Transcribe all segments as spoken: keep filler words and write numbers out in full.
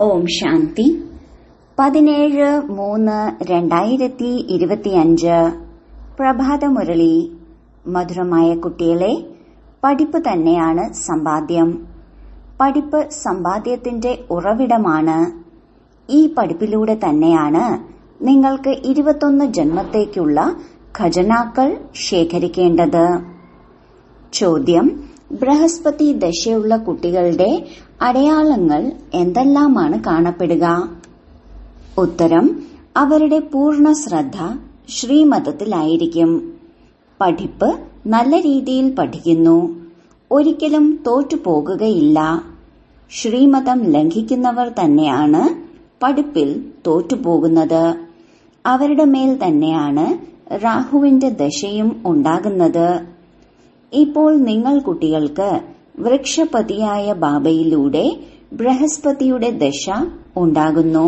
ഓം ശാന്തി. പതിനേഴ് മൂന്ന് രണ്ടായിരത്തി ഇരുപത്തിയഞ്ച് പ്രഭാതമുരളി. മധുരമായ കുട്ടികളെ, പഠിപ്പ് തന്നെയാണ് സമ്പാദ്യം. പഠിപ്പ് സമ്പാദ്യത്തിന്റെ ഉറവിടമാണ്. ഈ പഠിപ്പിലൂടെ തന്നെയാണ് നിങ്ങൾക്ക് ഇരുപത്തൊന്ന് ജന്മത്തേക്കുള്ള ഖജനാക്കൾ ശേഖരിക്കേണ്ടത്. ചോദ്യം: ബൃഹസ്പതി ദശയുള്ള കുട്ടികളുടെ അടയാളങ്ങൾ എന്തെല്ലാമാണ് കാണപ്പെടുക? ഉത്തരം: അവരുടെ പൂർണ്ണ ശ്രദ്ധ ശ്രീമതത്തിലായിരിക്കും. പഠിപ്പ് നല്ല രീതിയിൽ പഠിക്കുന്നു. ഒരിക്കലും തോറ്റുപോകുകയില്ല. ശ്രീമതം ലംഘിക്കുന്നവർ തന്നെയാണ് പഠിപ്പിൽ തോറ്റുപോകുന്നത്. അവരുടെ മേൽ തന്നെയാണ് രാഹുവിന്റെ ദശയും ഉണ്ടാകുന്നത്. ഇപ്പോൾ നിങ്ങൾ കുട്ടികൾക്ക് വൃക്ഷപതിയായ ബാബയിലൂടെ ബൃഹസ്പതിയുടെ ദശ ഉണ്ടാകുന്നു.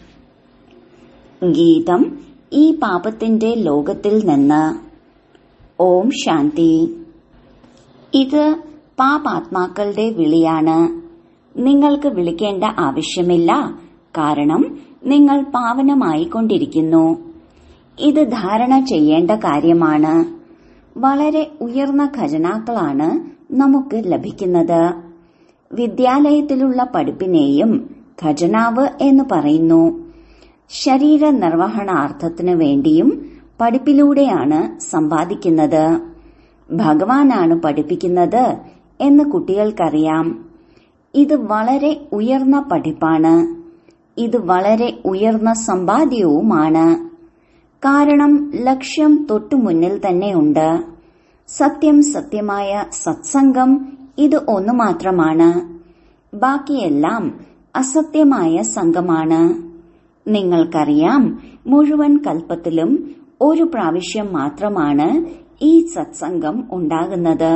ഗീതം: ഈ പാപത്തിന്റെ ലോകത്തിൽ നിന്ന്. ഓം ശാന്തി. ഇത് പാപാത്മാക്കളുടെ വിളിയാണ്. നിങ്ങൾക്ക് വിളിക്കേണ്ട ആവശ്യമില്ല, കാരണം നിങ്ങൾ പാവനമായിക്കൊണ്ടിരിക്കുന്നു. ഇത് ധാരണ ചെയ്യേണ്ട കാര്യമാണ്. വളരെ ഉയർന്ന ഖജനാക്കളാണ് നമുക്ക് ലഭിക്കുന്നത്. വിദ്യാലയത്തിലുള്ള പഠിപ്പിനെയും ഖജനാവ് എന്ന് പറയുന്നു. ശരീര നിർവഹണാർത്ഥത്തിനു വേണ്ടിയും പഠിപ്പിലൂടെയാണ് സമ്പാദിക്കുന്നത്. ഭഗവാനാണ് പഠിപ്പിക്കുന്നത് എന്ന് കുട്ടികൾക്കറിയാം. ഇത് വളരെ ഉയർന്ന പഠിപ്പാണ്. ഇത് വളരെ ഉയർന്ന സമ്പാദ്യവുമാണ്. കാരണം ലക്ഷ്യം തൊട്ടുമുന്നിൽ തന്നെയുണ്ട്. സത്യം സത്യമായ സത്സംഗം ഇത് ഒന്നു മാത്രമാണ്. ബാക്കിയെല്ലാം അസത്യമായ സംഘമാണ്. നിങ്ങൾക്കറിയാം, മുഴുവൻ കൽപ്പത്തിലും ഒരു പ്രാവശ്യം മാത്രമാണ് ഈ സത്സംഗം ഉണ്ടാകുന്നത്.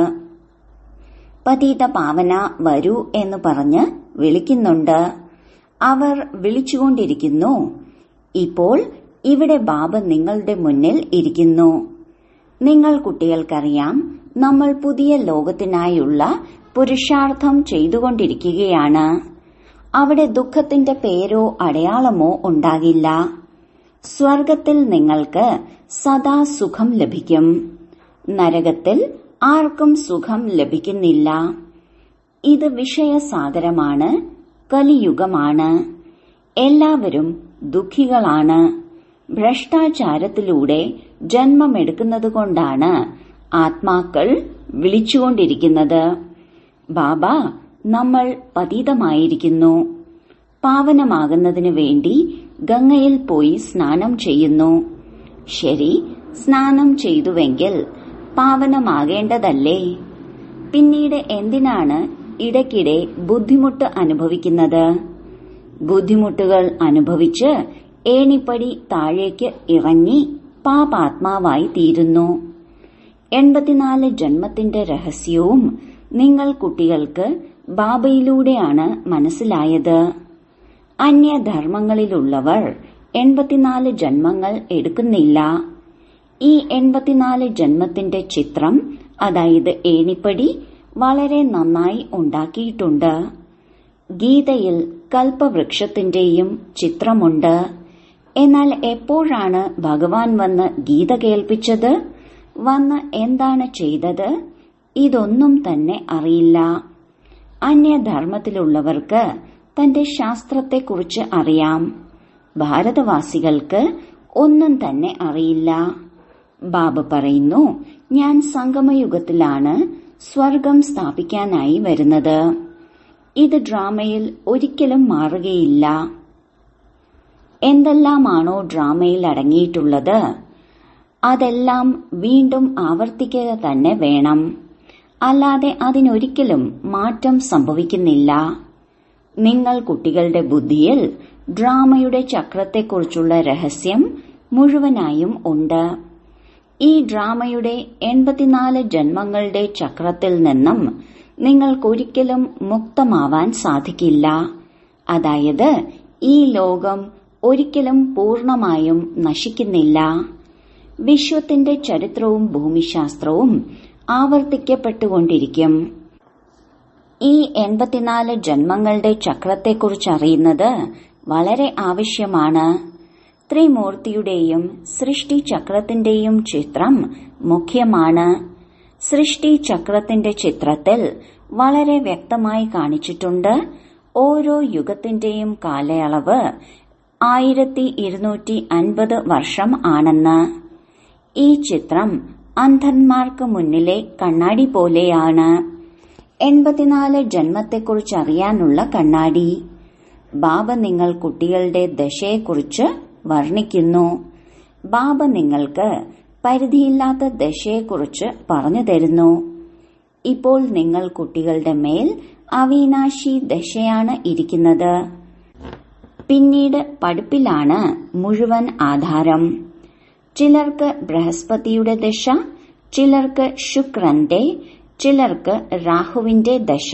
പതിത പാവന വരൂ എന്ന് പറഞ്ഞ് വിളിക്കുന്നുണ്ട്. അവർ വിളിച്ചുകൊണ്ടിരിക്കുന്നു. ഇപ്പോൾ ഇവിടെ ബാബ നിങ്ങളുടെ മുന്നിൽ ഇരിക്കുന്നു. നിങ്ങൾ കുട്ടികൾക്കറിയാം, നമ്മൾ പുതിയ ലോകത്തിനായുള്ള പുരുഷാർത്ഥം ചെയ്തുകൊണ്ടിരിക്കുകയാണ്. അവിടെ ദുഃഖത്തിന്റെ പേരോ അടയാളമോ ഉണ്ടാകില്ല. സ്വർഗത്തിൽ നിങ്ങൾക്ക് സദാ സുഖം ലഭിക്കും. നരകത്തിൽ ആർക്കും സുഖം ലഭിക്കുന്നില്ല. ഇത് വിഷയസാഗരമാണ്. കലിയുഗമാണ്. എല്ലാവരും ദുഃഖികളാണ്. ഭ്രഷ്ടാചാരത്തിലൂടെ ജന്മമെടുക്കുന്നതുകൊണ്ടാണ് ആത്മാക്കൾ വിളിച്ചുകൊണ്ടിരിക്കുന്നത്. ബാബ, നമ്മൾ പതിതമായിരിക്കുന്നു. പാവനമാകുന്നതിനു വേണ്ടി ഗംഗയിൽ പോയി സ്നാനം ചെയ്യുന്നു. ശരി, സ്നാനം ചെയ്തുവെങ്കിൽ പാവനമാകേണ്ടതല്ലേ? പിന്നീട് എന്തിനാണ് ഇടയ്ക്കിടെ ബുദ്ധിമുട്ട് അനുഭവിക്കുന്നത്? ബുദ്ധിമുട്ടുകൾ അനുഭവിച്ച് ഏണിപ്പടി താഴേക്ക് ഇറങ്ങി പാപാത്മാവായി തീരുന്നു. എൺപത്തിനാല് ജന്മത്തിന്റെ രഹസ്യവും നിങ്ങൾ കുട്ടികൾക്ക് ബാബയിലൂടെയാണ് മനസ്സിലായത്. അന്യധർമ്മങ്ങളിലുള്ളവർ എൺപത്തിനാല് ജന്മങ്ങൾ എടുക്കുന്നില്ല. ഈ എൺപത്തിനാല് ജന്മത്തിന്റെ ചിത്രം, അതായത് ഏണിപ്പടി, വളരെ നന്നായി ഉണ്ടാക്കിയിട്ടുണ്ട്. ഗീതയിൽ കൽപ്പവൃക്ഷത്തിന്റെയും ചിത്രമുണ്ട്. എന്നാൽ എപ്പോഴാണ് ഭഗവാൻ വന്ന് ഗീത കേൾപ്പിച്ചത്? വന്ന് എന്താണ് ചെയ്തത്? ഇതൊന്നും തന്നെ അറിയില്ല. അന്യധർമ്മത്തിലുള്ളവർക്ക് തന്റെ ശാസ്ത്രത്തെക്കുറിച്ച് അറിയാം. ഭാരതവാസികൾക്ക് ഒന്നും തന്നെ അറിയില്ല. ബാബ പറയുന്നു, ഞാൻ സംഗമയുഗത്തിലാണ് സ്വർഗം സ്ഥാപിക്കാനായി വരുന്നത്. ഇത് ഡ്രാമയിൽ ഒരിക്കലും മാറുകയില്ല. എന്തെല്ലാമാണോ ഡ്രാമയിൽ അടങ്ങിയിട്ടുള്ളത്, അതെല്ലാം വീണ്ടും ആവർത്തിക്കുക തന്നെ വേണം. അല്ലാതെ അതിനൊരിക്കലും മാറ്റം സംഭവിക്കുന്നില്ല. നിങ്ങൾ കുട്ടികളുടെ ബുദ്ധിയിൽ ഡ്രാമയുടെ ചക്രത്തെക്കുറിച്ചുള്ള രഹസ്യം മുഴുവനായും ഉണ്ട്. ഈ ഡ്രാമയുടെ എൺപത്തിനാല് ജന്മങ്ങളുടെ ചക്രത്തിൽ നിന്നും നിങ്ങൾക്കൊരിക്കലും മുക്തമാവാൻ സാധിക്കില്ല. അതായത് ഈ ലോകം ഒരിക്കലും പൂർണമായും നശിക്കുന്നില്ല. വിശ്വത്തിന്റെ ചരിത്രവും ഭൂമിശാസ്ത്രവും ആവർത്തിക്കപ്പെട്ടുകൊണ്ടിരിക്കും. ഈ എൺപത്തിനാല് ജന്മങ്ങളുടെ ചക്രത്തെക്കുറിച്ച് അറിയുന്നത് വളരെ ആവശ്യമാണ്. ത്രിമൂർത്തിയുടെയും സൃഷ്ടി ചക്രത്തിന്റെയും ചിത്രം മുഖ്യമാണ്. സൃഷ്ടി ചക്രത്തിന്റെ ചിത്രത്തിൽ വളരെ വ്യക്തമായി കാണിച്ചിട്ടുണ്ട് ഓരോ യുഗത്തിന്റെയും കാലയളവ് ആയിരത്തി ഇരുന്നൂറ്റി അൻപത് വർഷം ആണെന്ന്. ഈ ചിത്രം അന്ധന്മാർക്ക് മുന്നിലെ കണ്ണാടി പോലെയാണ്. എൺപത്തിനാല് ജന്മത്തെക്കുറിച്ച് അറിയാനുള്ള കണ്ണാടി. ബാബ നിങ്ങൾ കുട്ടികളുടെ ദശയെക്കുറിച്ച് വർണ്ണിക്കുന്നു. ബാബ നിങ്ങൾക്ക് പരിധിയില്ലാത്ത ദശയെക്കുറിച്ച് പറഞ്ഞു തരുന്നു. ഇപ്പോൾ നിങ്ങൾ കുട്ടികളുടെ മേൽ അവിനാശി ദശയാണ് ഇരിക്കുന്നത്. പിന്നീട് പഠിപ്പിലാണ് മുഴുവൻ ആധാരം. ചിലർക്ക് ബൃഹസ്പതിയുടെ ദശ, ചിലർക്ക് ശുക്രന്റെ, ചിലർക്ക് രാഹുവിന്റെ ദശ.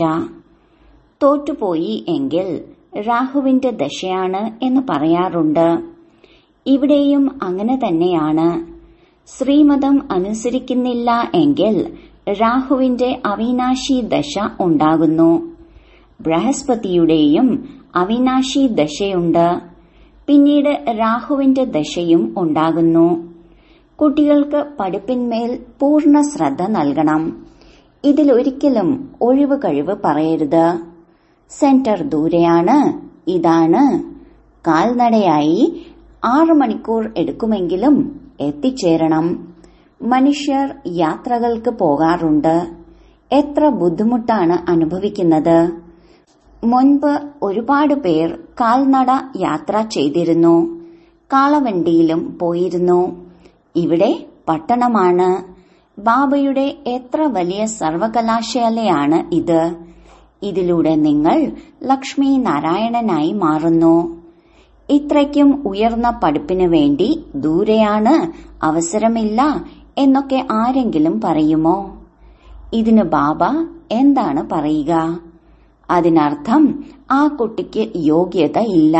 തോറ്റുപോയി എങ്കിൽ രാഹുവിന്റെ ദശയാണ് എന്ന് പറയാറുണ്ട്. ഇവിടെയും അങ്ങനെ തന്നെയാണ്. ശ്രീമതം അനുസരിക്കുന്നില്ല എങ്കിൽ രാഹുവിന്റെ അവിനാശി ദശ ഉണ്ടാകുന്നു. ബൃഹസ്പതിയുടെയും അവിനാശി ദശയുണ്ട്. പിന്നീട് രാഹുവിന്റെ ദശയും ഉണ്ടാകുന്നു. കുട്ടികൾക്ക് പഠിപ്പിന്മേൽ പൂർണ്ണ ശ്രദ്ധ നൽകണം. ഇതിലൊരിക്കലും ഒഴിവ് കഴിവ് പറയരുത്. സെന്റർ ദൂരെയാണ്, ഇതാണ്. കാൽനടയായി ആറു മണിക്കൂർ എടുക്കുമെങ്കിലും എത്തിച്ചേരണം. മനുഷ്യർ യാത്രകൾക്ക് പോകാറുണ്ട്. എത്ര ബുദ്ധിമുട്ടാണ് അനുഭവിക്കുന്നത്. മുൻപ് ഒരുപാട് പേർ കാൽനട യാത്ര ചെയ്തിരുന്നു. കാളവണ്ടിയിലും പോയിരുന്നു. ഇവിടെ പട്ടണമാണ്. ബാബയുടെ എത്ര വലിയ സർവകലാശാലയാണ് ഇത്. ഇതിലൂടെ നിങ്ങൾ ലക്ഷ്മി നാരായണനായി മാറുന്നു. ഇത്രയ്ക്കും ഉയർന്ന പഠിപ്പിനു വേണ്ടി ദൂരെയാണ്, അവസരമില്ല എന്നൊക്കെ ആരെങ്കിലും പറയുമോ? ഇതിന് ബാബ എന്താണ് പറയുക? അതിനർത്ഥം ആ കുട്ടിക്ക് യോഗ്യത ഇല്ല.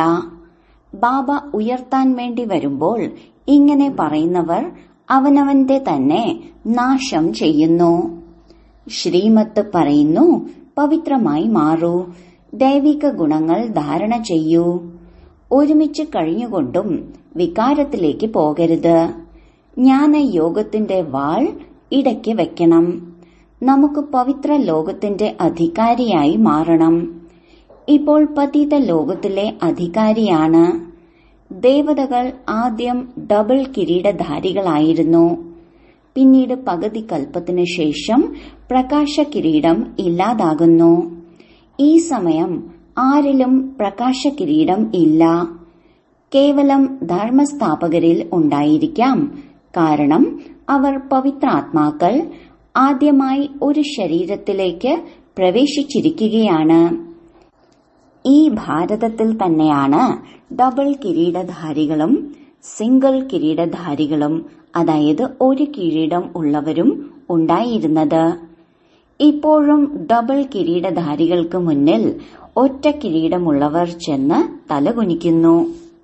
ബാബ ഉയർത്താൻ വേണ്ടി വരുമ്പോൾ ഇങ്ങനെ പറയുന്നവർ അവനവന്റെ തന്നെ നാശം ചെയ്യുന്നു. ശ്രീമത്ത് പറയുന്നു, പവിത്രമായി മാറൂ, ദൈവിക ഗുണങ്ങൾ ധാരണ ചെയ്യൂ. ഒരുമിച്ച് കഴിഞ്ഞുകൊണ്ടും വികാരത്തിലേക്ക് പോകരുത്. ജ്ഞാനയോഗത്തിന്റെ വാൾ ഇടയ്ക്ക് വെക്കണം. നമുക്ക് പവിത്ര ലോകത്തിന്റെ അധികാരിയായി മാറണം. ഇപ്പോൾ പതിത ലോകത്തിലെ അധികാരിയാണ്. ദേവതകൾ ആദ്യം ഡബിൾ കിരീടധാരികളായിരുന്നു. പിന്നീട് പകുതി കൽപ്പത്തിനു ശേഷം പ്രകാശ കിരീടം ഇല്ലാതാകുന്നു. ഈ സമയം ആരിലും പ്രകാശ കിരീടം ഇല്ല. കേവലം ധർമ്മസ്ഥാപകരിൽ ഉണ്ടായിരിക്കാം. കാരണം അവർ പവിത്രാത്മാക്കൾ ആദ്യമായി ഒരു ശരീരത്തിലേക്ക് പ്രവേശിച്ചിരിക്കുകയാണ്. ഈ ഭാരതത്തിൽ തന്നെയാണ് ഡബിൾ കിരീടധാരികളും സിംഗിൾ കിരീടധാരികളും, അതായത് ഒരു കിരീടം ഉള്ളവരും ഉണ്ടായിരുന്നത്. ഇപ്പോഴും ഡബിൾ കിരീടധാരികൾക്ക് മുന്നിൽ ഒറ്റ കിരീടമുള്ളവർ ചെന്ന് തലകുനിക്കുന്നു.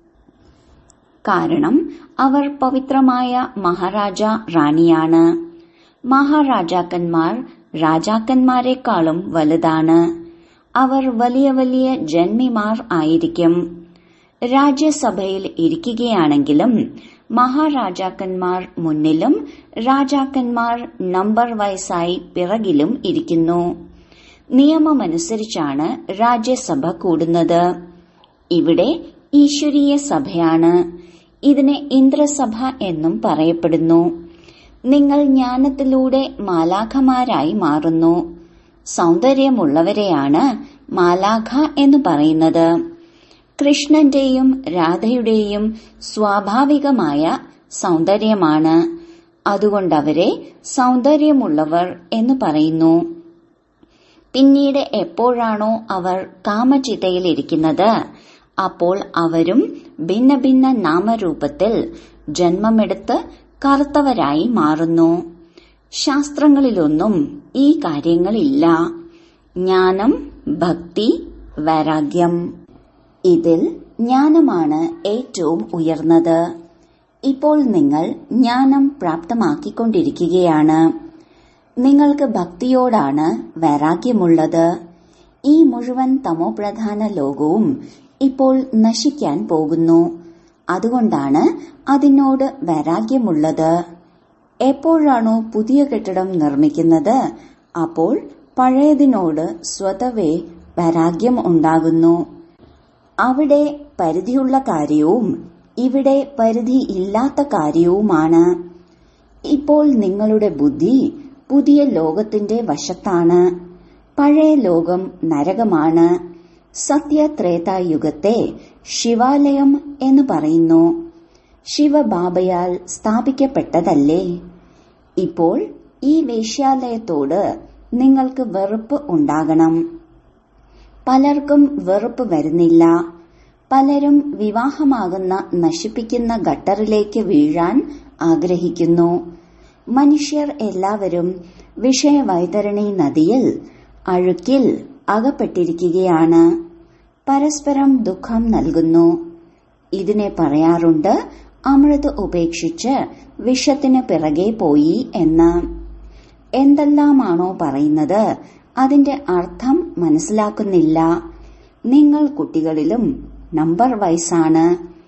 കാരണം അവർ പവിത്രമായ മഹാരാജ റാണിയാണ്. മഹാരാജാക്കന്മാർ രാജാക്കന്മാരെക്കാളും വലുതാണ്. അവർ വലിയ വലിയ ജന്മിമാർ ആയിരിക്കും. രാജ്യസഭയിൽ ഇരിക്കുകയാണെങ്കിലും മഹാരാജാക്കന്മാർ മുന്നിലും രാജാക്കന്മാർ നമ്പർ വയസ്സായി പിറകിലും ഇരിക്കുന്നു. നിയമമനുസരിച്ചാണ് രാജ്യസഭ കൂടുന്നത്. ഇവിടെ ഈശ്വരീയ സഭയാണ്. ഇതിനെ ഇന്ദ്രസഭ എന്നും പറയപ്പെടുന്നു. നിങ്ങൾ ജ്ഞാനത്തിലൂടെ മാലാഖമാരായി മാറുന്നു. സൗന്ദര്യമുള്ളവരെയാണ് മാലാഖ എന്ന് പറയുന്നത്. കൃഷ്ണന്റെയും രാധയുടെയും സ്വാഭാവികമായ സൗന്ദര്യമാണ്. അതുകൊണ്ടവരെ സൗന്ദര്യമുള്ളവർ എന്ന് പറയുന്നു. പിന്നീട് എപ്പോഴാണോ അവർ കാമചിതയിലിരിക്കുന്നത്, അപ്പോൾ അവരും ഭിന്ന ഭിന്ന നാമരൂപത്തിൽ ജന്മമെടുത്ത് കറുത്തവരായി മാറുന്നു. ശാസ്ത്രങ്ങളിലൊന്നും ഈ കാര്യങ്ങളില്ല. ജ്ഞാനം, ഭക്തി, വൈരാഗ്യം, ഇതിൽ ജ്ഞാനമാണ് ഏറ്റവും ഉയർന്നത്. ഇപ്പോൾ നിങ്ങൾ ജ്ഞാനം പ്രാപ്തമാക്കിക്കൊണ്ടിരിക്കുകയാണ്. നിങ്ങൾക്ക് ഭക്തിയോടാണ് വൈരാഗ്യമുള്ളത്. ഈ മുഴുവൻ തമോപ്രധാന ലോകവും ഇപ്പോൾ നശിക്കാൻ പോകുന്നു. അതുകൊണ്ടാണ് അതിനോട് വൈരാഗ്യമുള്ളത്. എപ്പോഴാണോ പുതിയ കെട്ടിടം നിർമ്മിക്കുന്നത്, അപ്പോൾ പഴയതിനോട് സ്വതവേ വൈരാഗ്യം ഉണ്ടാകുന്നു. അവിടെ പരിധിയുള്ള കാര്യവും ഇവിടെ പരിധി ഇല്ലാത്ത കാര്യവുമാണ്. ഇപ്പോൾ നിങ്ങളുടെ ബുദ്ധി പുതിയ ലോകത്തിന്റെ വശത്താണ്. പഴയ ലോകം നരകമാണ്. സത്യത്രേതായുഗത്തെ ശിവാലയം എന്ന് പറയുന്നു. ശിവബാബയാൽ സ്ഥാപിക്കപ്പെട്ടതല്ലേ. ഇപ്പോൾ ഈ വേശ്യാലയത്തോട് നിങ്ങൾക്ക് വെറുപ്പ് ഉണ്ടാകണം. പലർക്കും വെറുപ്പ് വരുന്നില്ല. പലരും വിവാഹമാകുന്ന നശിപ്പിക്കുന്ന ഗട്ടറിലേക്ക് വീഴാൻ ആഗ്രഹിക്കുന്നു. മനുഷ്യർ എല്ലാവരും വിഷയവൈതരണി നദിയിൽ അഴുക്കിൽ അകപ്പെട്ടിരിക്കുകയാണ്. പരസ്പരം ദുഃഖം നൽകുന്നു. ഇതിനെ പറയാറുണ്ട് അമൃത് ഉപേക്ഷിച്ച് വിഷത്തിന് പിറകെ പോയി എന്ന്. എന്തെല്ലാമാണോ പറയുന്നത് അതിന്റെ അർത്ഥം മനസ്സിലാക്കുന്നില്ല. നിങ്ങൾ കുട്ടികളിലും നമ്പർ വൈസാണ്.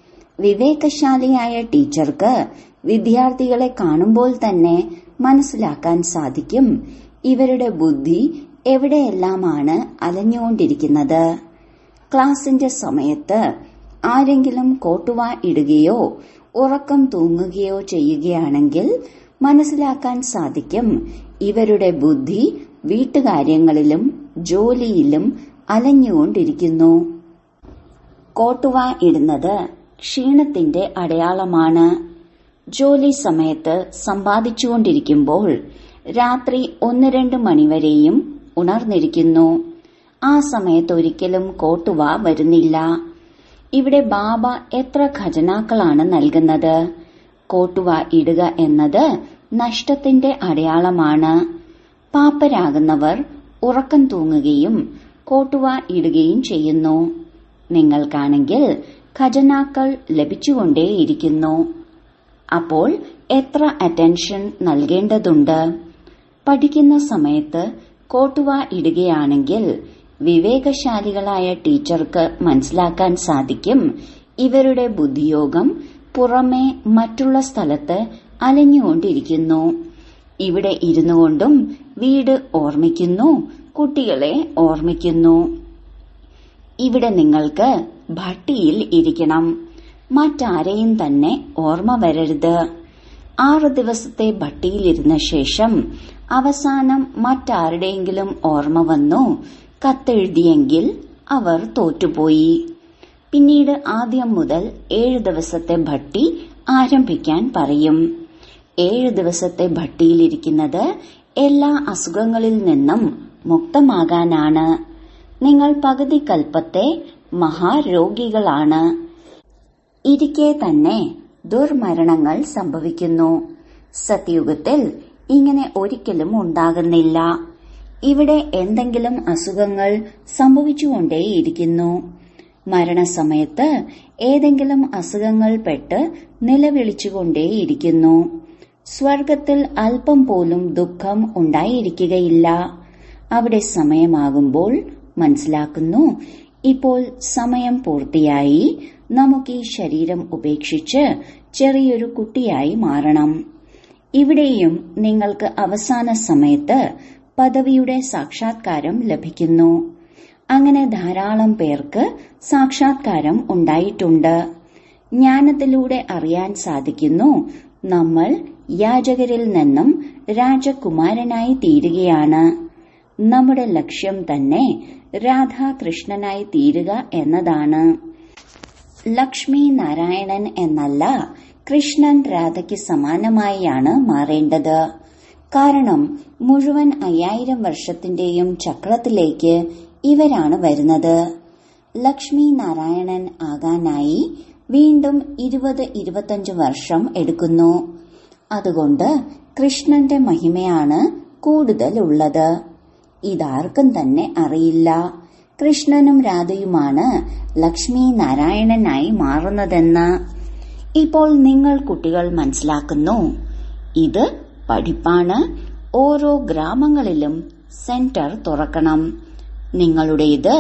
വിവേകശാലിയായ ടീച്ചർക്ക് വിദ്യാർത്ഥികളെ കാണുമ്പോൾ തന്നെ മനസ്സിലാക്കാൻ സാധിക്കും ഇവരുടെ ബുദ്ധി എവിടെയെല്ലാമാണ് അലഞ്ഞുകൊണ്ടിരിക്കുന്നത്. ക്ലാസിന്റെ സമയത്ത് ആരെങ്കിലും കോട്ടുവ ഇടുകയോ ഉറക്കം തൂങ്ങുകയോ ചെയ്യുകയാണെങ്കിൽ മനസ്സിലാക്കാൻ സാധിക്കും ഇവരുടെ ബുദ്ധി വീട്ടുകാര്യങ്ങളിലും ജോലിയിലും അലഞ്ഞുകൊണ്ടിരിക്കുന്നു. കോട്ടുവ ഇടുന്നത് ക്ഷീണത്തിന്റെ അടയാളമാണ്. ജോലി സമയത്ത് സമ്പാദിച്ചുകൊണ്ടിരിക്കുമ്പോൾ രാത്രി ഒന്ന് രണ്ട് മണിവരെയും ഉണർന്നിരിക്കുന്നു. ആ സമയത്ത് ഒരിക്കലും കോട്ടുവ വരുന്നില്ല. ഇവിടെ ബാബ എത്ര ഖജനാക്കളാണ് നൽകുന്നത്. കോട്ടുവ ഇടുക എന്നത് നഷ്ടത്തിന്റെ അടയാളമാണ്. പാപ്പരാകുന്നവർ ഉറക്കം തൂങ്ങുകയും കോട്ടുവ ഇടുകയും ചെയ്യുന്നു. നിങ്ങൾക്കാണെങ്കിൽ ഖജനാക്കൾ ലഭിച്ചുകൊണ്ടേയിരിക്കുന്നു. അപ്പോൾ എത്ര അറ്റൻഷൻ നൽകേണ്ടതുണ്ട്. പഠിക്കുന്ന സമയത്ത് കോട്ടുവ ഇടുകയാണെങ്കിൽ വിവേകശാലികളായ ടീച്ചർക്ക് മനസ്സിലാക്കാൻ സാധിക്കും ഇവരുടെ ബുദ്ധിയോഗം പുറമെ മറ്റുള്ള സ്ഥലത്ത് അലഞ്ഞുകൊണ്ടിരിക്കുന്നു. ഇവിടെ ഇരുന്നുകൊണ്ടും വീട് ഓർമ്മിക്കുന്നു, കുട്ടികളെ ഓർമ്മിക്കുന്നു. ഇവിടെ നിങ്ങൾക്ക് ഭട്ടിയിൽ ഇരിക്കണം. മറ്റാരെയും തന്നെ ഓർമ്മ വരരുത്. ആറു ദിവസത്തെ ഭട്ടിയിലിരുന്ന ശേഷം അവസാനം മറ്റാരുടെയെങ്കിലും ഓർമ്മ വന്നു കത്തെഴുതിയെങ്കിൽ അവർ തോറ്റുപോയി. പിന്നീട് ആദ്യം മുതൽ ഏഴു ദിവസത്തെ ഭട്ടി ആരംഭിക്കാൻ പറയും. ഏഴു ദിവസത്തെ ഭട്ടിയിലിരിക്കുന്നത് എല്ലാ അസുഖങ്ങളിൽ നിന്നും മുക്തമാകാനാണ്. നിങ്ങൾ പകുതി കൽപ്പത്തെ മഹാരോഗികളാണ്. ഇരിക്കെ തന്നെ ദുർമരണങ്ങൾ സംഭവിക്കുന്നു. സത്യുഗത്തിൽ ഇങ്ങനെ ഒരിക്കലും ഉണ്ടാകുന്നില്ല. ഇവിടെ എന്തെങ്കിലും അസുഖങ്ങൾ സംഭവിച്ചുകൊണ്ടേയിരിക്കുന്നു. മരണസമയത്ത് ഏതെങ്കിലും അസുഖങ്ങൾ പെട്ട് നിലവിളിച്ചുകൊണ്ടേയിരിക്കുന്നു. സ്വർഗത്തിൽ അല്പം പോലും ദുഃഖം ഉണ്ടായിരിക്കുകയില്ല. അവിടെ സമയമാകുമ്പോൾ മനസ്സിലാക്കുന്നു ഇപ്പോൾ സമയം പൂർത്തിയായി, നമുക്ക് ഈ ശരീരം ഉപേക്ഷിച്ച് ചെറിയൊരു കുട്ടിയായി മാറണം. ഇവിടെയും നിങ്ങൾക്ക് അവസാന സമയത്ത് പദവിയുടെ സാക്ഷാത്കാരം ലഭിക്കുന്നു. അങ്ങനെ ധാരാളം പേർക്ക് സാക്ഷാത്കാരം ഉണ്ടായിട്ടുണ്ട്. ജ്ഞാനത്തിലൂടെ അറിയാൻ സാധിക്കുന്നു നമ്മൾ യാചകരിൽ നിന്നും രാജകുമാരനായി തീരുകയാണ്. നമ്മുടെ ലക്ഷ്യം തന്നെ രാധാകൃഷ്ണനായി തീരുക എന്നതാണ്. ലക്ഷ്മി നാരായണൻ എന്നല്ല, കൃഷ്ണൻ രാധയ്ക്ക് സമാനമായാണ് മാറേണ്ടത്. കാരണം മുഴുവൻ അയ്യായിരം വർഷത്തിന്റെയും ചക്രത്തിലേക്ക് ഇവരാണ് വരുന്നത്. ലക്ഷ്മി നാരായണൻ ആകാനായി വീണ്ടും ഇരുപത് ഇരുപത്തഞ്ച് വർഷം എടുക്കുന്നു. അതുകൊണ്ട് കൃഷ്ണന്റെ മഹിമയാണ് കൂടുതൽ ഉള്ളത്. ഇതാർക്കും തന്നെ അറിയില്ല. കൃഷ്ണനും രാധയുമാണ് ലക്ഷ്മി നാരായണനായി മാറുന്നതെന്ന്. ഇപ്പോൾ നിങ്ങൾ കുട്ടികൾ മനസ്സിലാക്കുന്നു. ഇത് പഠിപ്പാണ്. ഓരോ ഗ്രാമങ്ങളിലും സെന്റർ തുറക്കണം. നിങ്ങളുടേത്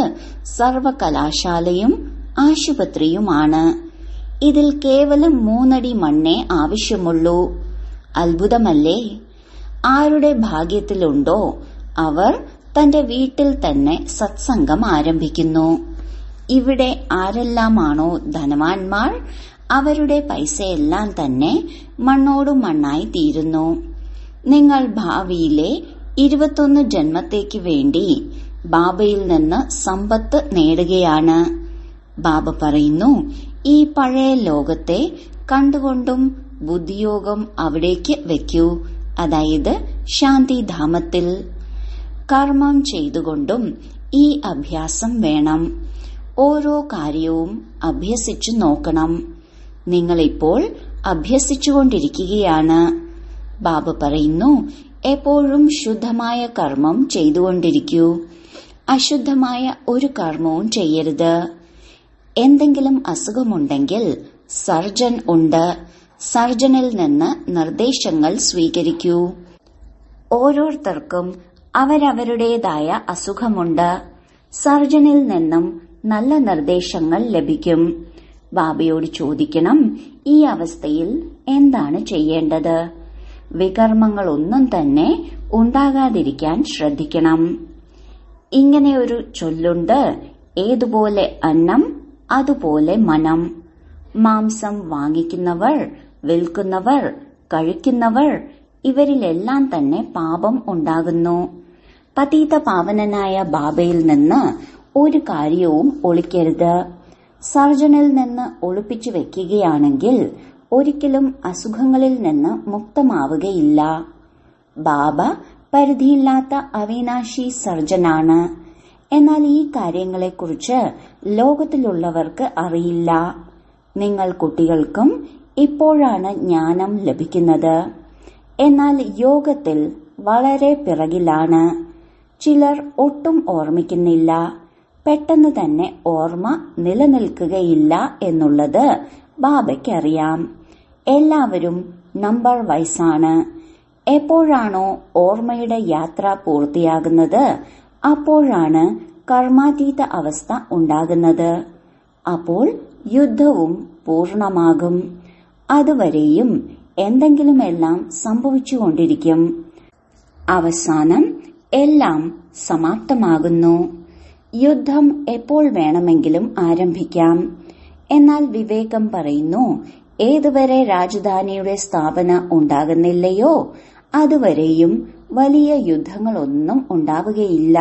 സർവകലാശാലയും ആശുപത്രിയുമാണ്. ഇതിൽ കേവലം മൂന്നടി മണ്ണേ ആവശ്യമുള്ളൂ. അത്ഭുതമല്ലേ? ആരുടെ ഭാഗ്യത്തിലുണ്ടോ അവർ തന്റെ വീട്ടിൽ തന്നെ സത്സംഗം ആരംഭിക്കുന്നു. ഇവിടെ ആരെല്ലാമാണോ ധനവാന്മാർ അവരുടെ പൈസയെല്ലാം തന്നെ മണ്ണോടു മണ്ണായി തീരുന്നു. നിങ്ങൾ ഭാവിയിലെ ഇരുപത്തൊന്ന് ജന്മത്തേക്ക് വേണ്ടി ബാബയിൽ നിന്ന് സമ്പത്ത് നേടുകയാണ്. ബാബ പറയുന്നു, ഈ പഴയ ലോകത്തെ കണ്ടുകൊണ്ടും ബുദ്ധിയോഗം അവിടേക്ക് വെക്കൂ, അതായത് ശാന്തിധാമത്തിൽ. കർമ്മം ചെയ്തുകൊണ്ടും ഈ അഭ്യാസം വേണം. ഓരോ കാര്യവും അഭ്യസിച്ചു നോക്കണം. നിങ്ങളിപ്പോൾ അഭ്യസിച്ചുകൊണ്ടിരിക്കുകയാണ്. ബാബ പറയുന്നു, എപ്പോഴും ശുദ്ധമായ കർമ്മം ചെയ്തുകൊണ്ടിരിക്കൂ. അശുദ്ധമായ ഒരു കർമ്മവും ചെയ്യരുത്. എന്തെങ്കിലും അസുഖമുണ്ടെങ്കിൽ സർജൻ ഉണ്ട്. സർജനിൽ നിന്ന് നിർദ്ദേശങ്ങൾ സ്വീകരിക്കൂ. ഓരോരുത്തർക്കും അവരവരുടേതായ അസുഖമുണ്ട്. സർജനിൽ നിന്നും നല്ല നിർദ്ദേശങ്ങൾ ലഭിക്കും. ബാബയോട് ചോദിക്കണം, ഈ അവസ്ഥയിൽ എന്താണ് ചെയ്യേണ്ടത്? വികർമ്മങ്ങളൊന്നും തന്നെ ഉണ്ടാകാതിരിക്കാൻ ശ്രദ്ധിക്കണം. ഇങ്ങനെയൊരു ചൊല്ലുണ്ട്, ഏതുപോലെ അന്നം അതുപോലെ മനം. മാംസം വാങ്ങിക്കുന്നവർ, വിൽക്കുന്നവർ, കഴിക്കുന്നവർ ഇവരിലെല്ലാം തന്നെ പാപം ഉണ്ടാകുന്നു. പതീത പാവനനായ ബാബയിൽ നിന്ന് ഒരു കാര്യവും ഒളിക്കരുത്. സർജനിൽ നിന്ന് ഒളിപ്പിച്ചു വെക്കുകയാണെങ്കിൽ ഒരിക്കലും അസുഖങ്ങളിൽ നിന്ന് മുക്തമാവുകയില്ല. ബാബ പരിധിയില്ലാത്ത അവിനാശി സർജനാണ്. എന്നാൽ ഈ കാര്യങ്ങളെക്കുറിച്ച് ലോകത്തിലുള്ളവർക്ക് അറിയില്ല. നിങ്ങൾ കുട്ടികൾക്കും ഇപ്പോഴാണ് ജ്ഞാനം ലഭിക്കുന്നത്. എന്നാൽ യോഗത്തിൽ വളരെ പിറകിലാണ്. ചിലർ ഒട്ടും ഓർമ്മിക്കുന്നില്ല. പെട്ടെന്ന് തന്നെ ഓർമ്മ നിലനിൽക്കുകയില്ല എന്നുള്ളത് ബാബയ്ക്കറിയാം. എല്ലാവരും നമ്പർ വൈസാണ്. എപ്പോഴാണോ ഓർമ്മയുടെ യാത്ര പൂർത്തിയാകുന്നത് അപ്പോഴാണ് കർമാതീത അവസ്ഥ ഉണ്ടാകുന്നത്. അപ്പോൾ യുദ്ധവും പൂർണമാകും. അതുവരെയും എന്തെങ്കിലുമെല്ലാം സംഭവിച്ചുകൊണ്ടിരിക്കും. അവസാനം എല്ലാം സമാപ്തമാകുന്നു. യുദ്ധം എപ്പോൾ വേണമെങ്കിലും ആരംഭിക്കാം. എന്നാൽ വിവേകം പറയുന്നു, ഏതുവരെ രാജധാനിയുടെ സ്ഥാപന ഉണ്ടാകുന്നില്ലയോ അതുവരെയും വലിയ യുദ്ധങ്ങളൊന്നും ഉണ്ടാവുകയില്ല.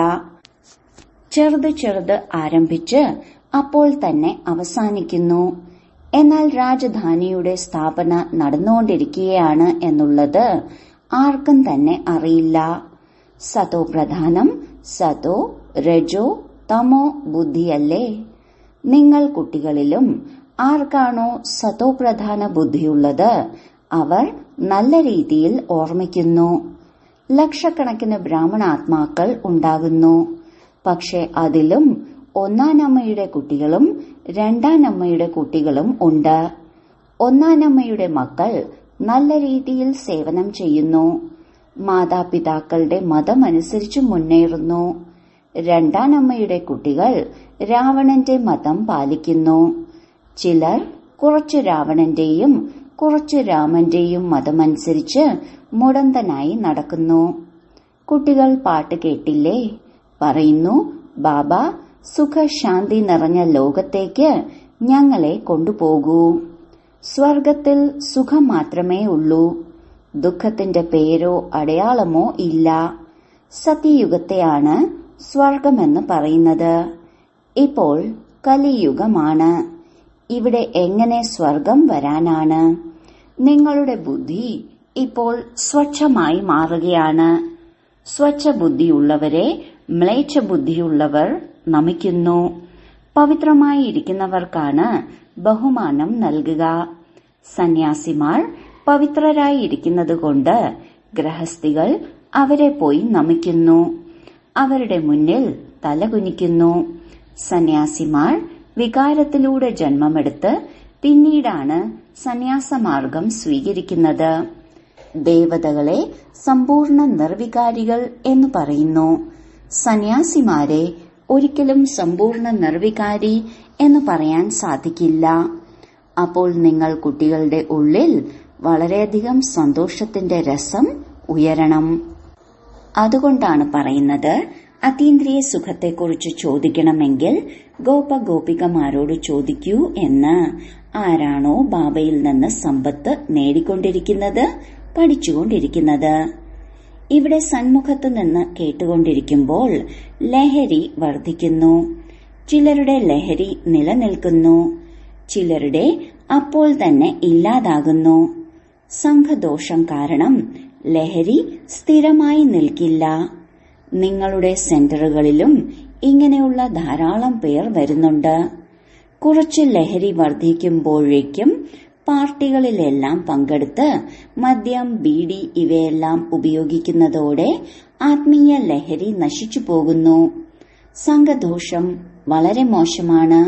ചെറുത് ചെറുത് ആരംഭിച്ച് അപ്പോൾ തന്നെ അവസാനിക്കുന്നു. എന്നാൽ രാജധാനിയുടെ സ്ഥാപന നടന്നുകൊണ്ടിരിക്കുകയാണ് എന്നുള്ളത് ആർക്കും തന്നെ അറിയില്ല. സതോ പ്രധാനം സതോ രജോ തമോ ബുദ്ധിയല്ലേ? നിങ്ങൾ കുട്ടികളിലും ആർക്കാണോ സതോ പ്രധാന ബുദ്ധിയുള്ളത് അവർ നല്ല രീതിയിൽ ഓർമ്മിക്കുന്നു. ലക്ഷക്കണക്കിന് ബ്രാഹ്മണാത്മാക്കൾ ഉണ്ടാകുന്നു. പക്ഷെ അതിലും ഒന്നാനമ്മയുടെ കുട്ടികളും രണ്ടാനമ്മയുടെ കുട്ടികളും ഉണ്ട്. ഒന്നാനമ്മയുടെ മക്കൾ നല്ല രീതിയിൽ സേവനം ചെയ്യുന്നു. മാതാപിതാക്കളുടെ മതമനുസരിച്ച് മുന്നേറുന്നു. രണ്ടാനമ്മയുടെ കുട്ടികൾ രാവണന്റെ മതം പാലിക്കുന്നു. ചിലർ കുറച്ചു രാവണന്റെയും കുറച്ചു രാമന്റെയും മതമനുസരിച്ച് മുടന്തനായി നടക്കുന്നു. കുട്ടികൾ പാട്ട് കേട്ടില്ലേ? പറയുന്നു, ബാബ സുഖശാന്തി നിറഞ്ഞ ലോകത്തേക്ക് ഞങ്ങളെ കൊണ്ടുപോകൂ. സ്വർഗത്തിൽ സുഖം മാത്രമേ ഉള്ളൂ. ദുഃഖത്തിന്റെ പേരോ അടയാളമോ ഇല്ല. സത്യയുഗത്തെയാണ് സ്വർഗമെന്ന് പറയുന്നത്. ഇപ്പോൾ കലിയുഗമാണ്. ഇവിടെ എങ്ങനെ സ്വർഗം വരാനാണ്? നിങ്ങളുടെ ബുദ്ധി ഇപ്പോൾ സ്വച്ഛമായി മാറുകയാണ്. സ്വച്ഛ ബുദ്ധിയുള്ളവരെ മ്ലേച്ഛ ബുദ്ധിയുള്ളവർ നമിക്കുന്നു. പവിത്രമായി ഇരിക്കുന്നവർക്കാണ് ബഹുമാനം നൽകുക. സന്യാസിമാർ പവിത്രരായി ഇരിക്കുന്നതുകൊണ്ട് ഗൃഹസ്ഥികൾ അവരെ പോയി നമിക്കുന്നു. അവരുടെ മുന്നിൽ തലകുനിക്കുന്നു. സന്യാസിമാർ വികാരത്തിലൂടെ ജന്മമെടുത്ത് പിന്നീടാണ് സന്യാസമാർഗം സ്വീകരിക്കുന്നത്. ദേവതകളെ സമ്പൂർണ്ണ നിർവികാരികൾ എന്ന് പറയുന്നു. സന്യാസിമാരെ ഒരിക്കലും സമ്പൂർണ്ണ നിർവികാരി എന്ന് പറയാൻ സാധിക്കില്ല. അപ്പോൾ നിങ്ങൾ കുട്ടികളുടെ ഉള്ളിൽ വളരെയധികം സന്തോഷത്തിന്റെ രസം ഉയരണം. അതുകൊണ്ടാണ് പറയുന്നത്, അതീന്ദ്രിയ സുഖത്തെക്കുറിച്ച് ചോദിക്കണമെങ്കിൽ ഗോപ ഗോപികമാരോട് ചോദിക്കൂ എന്ന്. ആരാണോ ബാബയിൽ നിന്ന് സമ്പത്ത് നേടിക്കൊണ്ടിരിക്കുന്നത്, പഠിച്ചുകൊണ്ടിരിക്കുന്നത്. ഇവിടെ സന്മുഖത്ത് നിന്ന് കേട്ടുകൊണ്ടിരിക്കുമ്പോൾ ലഹരി വർദ്ധിക്കുന്നു. ചിലരുടെ ലഹരി നിലനിൽക്കുന്നു, ചിലരുടെ അപ്പോൾ തന്നെ ഇല്ലാതാകുന്നു. സംഘദോഷം കാരണം ലഹരി സ്ഥിരമായി നിൽക്കില്ല. നിങ്ങളുടെ സെന്ററുകളിലും ഇങ്ങനെയുള്ള ധാരാളം പേർ വരുന്നുണ്ട്. കുറച്ച് ലഹരി വർദ്ധിക്കുമ്പോഴേക്കും പാർട്ടികളിലെല്ലാം പങ്കെടുത്ത് മദ്യം, ബീഡി ഇവയെല്ലാം ഉപയോഗിക്കുന്നതോടെ ആത്മീയ ലഹരി നശിച്ചു പോകുന്നു. സംഘദോഷം വളരെ മോശമാണ്.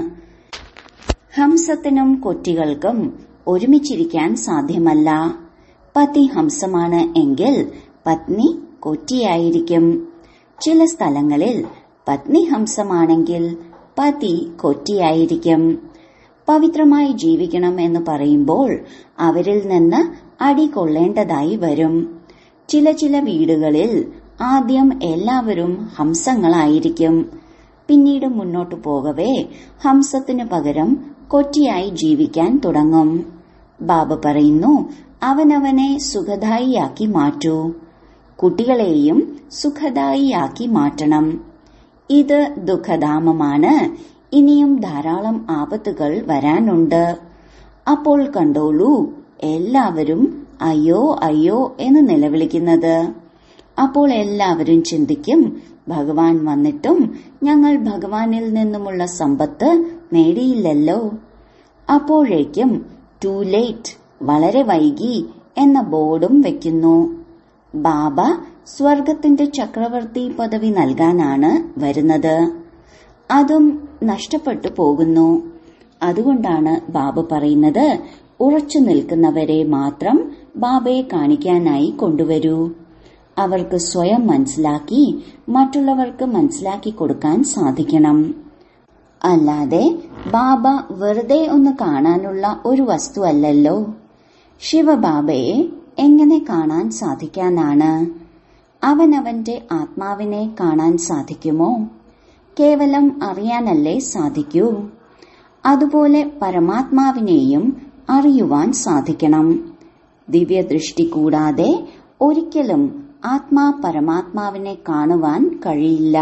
ഹംസത്തിനും കൊറ്റികൾക്കും ഒരുമിച്ചിരിക്കാൻ സാധ്യമല്ല. പതി ഹംസമാണ് എങ്കിൽ പത്നി കൊറ്റിയായിരിക്കും. ചില സ്ഥലങ്ങളിൽ പത്നി ഹംസമാണെങ്കിൽ പതി കൊറ്റിയായിരിക്കും. പവിത്രമായി ജീവിക്കണം എന്ന് പറയുമ്പോൾ അവരിൽ നിന്ന് അടി കൊള്ളേണ്ടതായി വരും. ചില ചില വീടുകളിൽ ആദ്യം എല്ലാവരും ഹംസങ്ങളായിരിക്കും. പിന്നീട് മുന്നോട്ടു പോകവേ ഹംസത്തിനു പകരം കൊറ്റിയായി ജീവിക്കാൻ തുടങ്ങും. ബാബ പറയുന്നു, അവനവനെ സുഖദായിയാക്കി മാറ്റൂ. കുട്ടികളെയും സുഖദായിയാക്കി മാറ്റണം. ഇത് ദുഃഖധാമമാണ്. ഇനിയും ധാരാളം ആപത്തുകൾ വരാനുണ്ട്. അപ്പോൾ കണ്ടോളൂ, എല്ലാവരും അയ്യോ അയ്യോ എന്ന് നിലവിളിക്കുന്നത്. അപ്പോൾ എല്ലാവരും ചിന്തിക്കും, ഭഗവാൻ വന്നിട്ടും ഞങ്ങൾ ഭഗവാനിൽ നിന്നുമുള്ള സമ്പത്ത് നേടിയില്ലല്ലോ. അപ്പോഴേക്കും ടു ലേറ്റ്, വളരെ വൈകി എന്ന ബോർഡും വെക്കുന്നു. ബാബ സ്വർഗത്തിന്റെ ചക്രവർത്തി പദവി നൽകാനാണ് വരുന്നത്. അതും നഷ്ടപ്പെട്ടു പോകുന്നു. അതുകൊണ്ടാണ് ബാബ പറയുന്നത്, ഉറച്ചു നിൽക്കുന്നവരെ മാത്രം ബാബയെ കാണിക്കാനായി കൊണ്ടുവരൂ. അവർക്ക് സ്വയം മനസ്സിലാക്കി മറ്റുള്ളവർക്ക് മനസ്സിലാക്കി കൊടുക്കാൻ സാധിക്കണം. അല്ലാതെ ബാബ വെറുതെ ഒന്ന് കാണാനുള്ള ഒരു വസ്തുവല്ലല്ലോ. ശിവബാബയെ എങ്ങനെ കാണാൻ സാധിക്കാനാണ്? അവനവന്റെ ആത്മാവിനെ കാണാൻ സാധിക്കുമോ? കേവലം അറിയാനല്ലേ സാധിക്കൂ. അതുപോലെ പരമാത്മാവിനെയും അറിയുവാൻ സാധിക്കണം. ദിവ്യദൃഷ്ടി കൂടാതെ ഒരിക്കലും ആത്മാ പരമാത്മാവിനെ കാണുവാൻ കഴിയില്ല.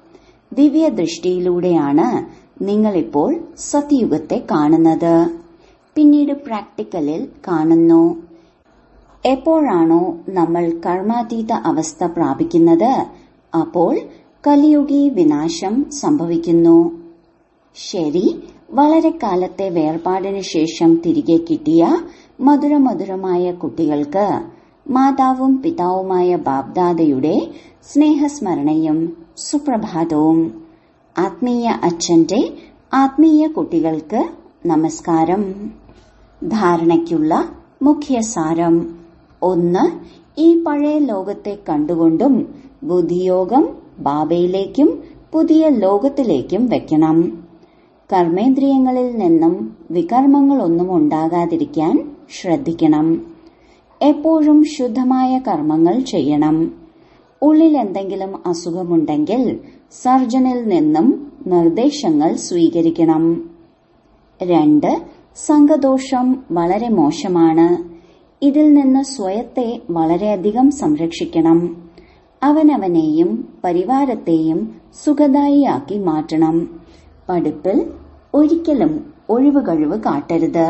ദിവ്യദൃഷ്ടിയിലൂടെയാണ് നിങ്ങളിപ്പോൾ സത്യുഗത്തെ കാണുന്നത്. പിന്നീട് പ്രാക്ടിക്കലിൽ കാണുന്നു. എപ്പോഴാണോ നമ്മൾ കർമാതീത അവസ്ഥ പ്രാപിക്കുന്നത്, അപ്പോൾ കലിയുഗി വിനാശം സംഭവിക്കുന്നു. ശരി, വളരെ കാലത്തെ വേർപാടിനു ശേഷം തിരികെ കിട്ടിയ മധുരമധുരമായ കുട്ടികൾക്ക് മാതാവും പിതാവുമായ ബാബ്ദാദയുടെ സ്നേഹസ്മരണയും സുപ്രഭാതവും. ആത്മീയ അച്ഛന്റെ ആത്മീയ കുട്ടികൾക്ക് നമസ്കാരം. ധാരണയ്ക്കുള്ള മുഖ്യസാരം: ഒന്ന്, ഈ പഴയ ലോകത്തെ കണ്ടുകൊണ്ടും ബുദ്ധിയോഗം ബാബയിലേക്കും പുതിയ ലോകത്തിലേക്കും വെക്കണം. കർമ്മേന്ദ്രിയങ്ങളിൽ നിന്നും വികർമ്മങ്ങളൊന്നും ഉണ്ടാകാതിരിക്കാൻ ശ്രദ്ധിക്കണം. എപ്പോഴും ശുദ്ധമായ കർമ്മങ്ങൾ ചെയ്യണം. ഉള്ളിൽ എന്തെങ്കിലും അസുഖമുണ്ടെങ്കിൽ സർജനിൽ നിന്നും നിർദ്ദേശങ്ങൾ സ്വീകരിക്കണം. രണ്ട്, സംഘദോഷം വളരെ മോശമാണ്. ഇതിൽ നിന്ന് സ്വയത്തെ വളരെയധികം സംരക്ഷിക്കണം. അവനവനെയും പരിവാരത്തെയും സുഖദായിയാക്കി മാറ്റണം. പഠിപ്പിൽ ഒരിക്കലും ഒഴിവുകഴിവ് കാട്ടരുത്.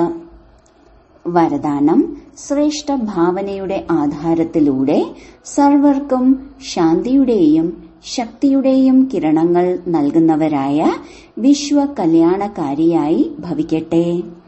വരദാനം: ശ്രേഷ്ഠ ഭാവനയുടെ ആധാരത്തിലൂടെ സർവർക്കും ശാന്തിയുടെയും ശക്തിയുടെയും കിരണങ്ങൾ നൽകുന്നവരായ വിശ്വ കല്യാണകാരിയായി ഭവിക്കട്ടെ.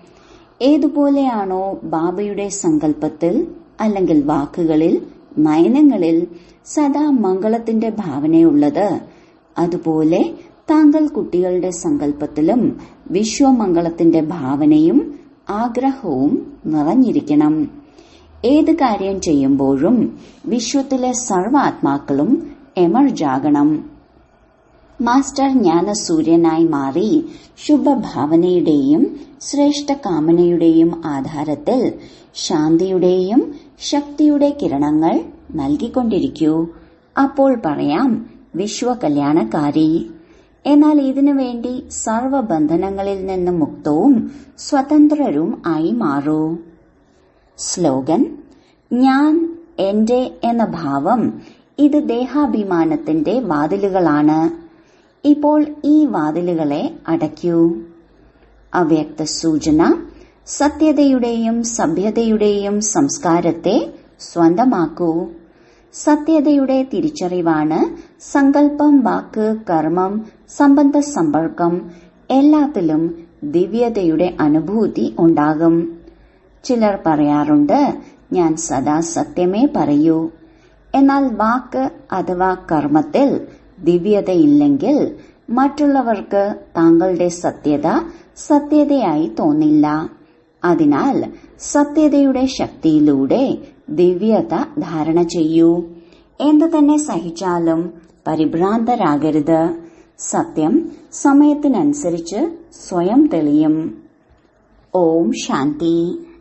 ഏതുപോലെയാണോ ബാബയുടെ സങ്കല്പത്തിൽ അല്ലെങ്കിൽ വാക്കുകളിൽ, നയനങ്ങളിൽ സദാ മംഗളത്തിന്റെ ഭാവനയുള്ളത്, അതുപോലെ താങ്കൾ കുട്ടികളുടെ സങ്കല്പത്തിലും വിശ്വമംഗളത്തിന്റെ ഭാവനയും ആഗ്രഹവും നിറഞ്ഞിരിക്കണം. ഏത് കാര്യം ചെയ്യുമ്പോഴും വിശ്വത്തിലെ സർവ്വാത്മാക്കളും എമർജാകണം. മാസ്റ്റർ ജ്ഞാനസൂര്യനായി മാറി ശുഭഭാവനയുടെയും ശ്രേഷ്ഠ കാമനയുടെയും ആധാരത്തിൽ ശാന്തിയുടെയും ശക്തിയുടെ കിരണങ്ങൾ നൽകിക്കൊണ്ടിരിക്കൂ. അപ്പോൾ പറയാം വിശ്വകല്യാണകാരി. എന്നാൽ ഇതിനു വേണ്ടി സർവബന്ധനങ്ങളിൽ നിന്ന് മുക്തവും സ്വതന്ത്രരും ആയി മാറൂ. സ്ലോഗൻ: ഞാൻ, എന്റെ എന്ന ഭാവം ഇത് ദേഹാഭിമാനത്തിന്റെ വാതിലുകളാണ്. ഇപ്പോൾ ഈ വാതിലുകളെ അടയ്ക്കൂ. അവ്യക്ത സൂചന: സത്യതയുടെയും സഭ്യതയുടെയും സംസ്കാരത്തെ സ്വന്തമാക്കൂ. സത്യതയുടെ തിരിച്ചറിവാണ് സങ്കല്പം, വാക്ക്, കർമ്മം, സംബന്ധ സമ്പർക്കം എല്ലാത്തിലും ദിവ്യതയുടെ അനുഭൂതി ഉണ്ടാകും. ചിലർ പറയാറുണ്ട്, ഞാൻ സദാ സത്യമേ പറയൂ. എന്നാൽ വാക്ക് അഥവാ കർമ്മത്തിൽ ദിവ്യതയില്ലെങ്കിൽ മറ്റുള്ളവർക്ക് താങ്കളുടെ സത്യത സത്യതയായി തോന്നില്ല. അതിനാൽ സത്യതയുടെ ശക്തിയിലൂടെ ദിവ്യത ധാരണ ചെയ്യൂ. എന്തു തന്നെ സഹിച്ചാലും പരിഭ്രാന്തരാകരുത്. സത്യം സമയത്തിനനുസരിച്ച് സ്വയം തെളിയും. ഓം ശാന്തി.